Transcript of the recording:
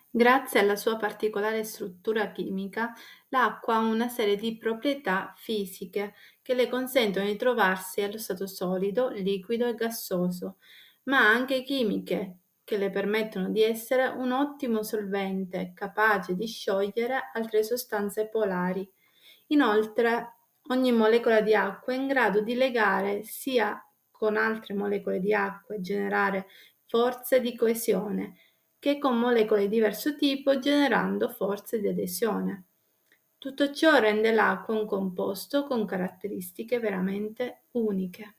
Grazie alla sua particolare struttura chimica, l'acqua ha una serie di proprietà fisiche che le consentono di trovarsi allo stato solido, liquido e gassoso, ma anche chimiche che le permettono di essere un ottimo solvente, capace di sciogliere altre sostanze polari. Inoltre, ogni molecola di acqua è in grado di legare sia con altre molecole di acqua e generare forze di coesione, che con molecole di diverso tipo generando forze di adesione. Tutto ciò rende l'acqua un composto con caratteristiche veramente uniche.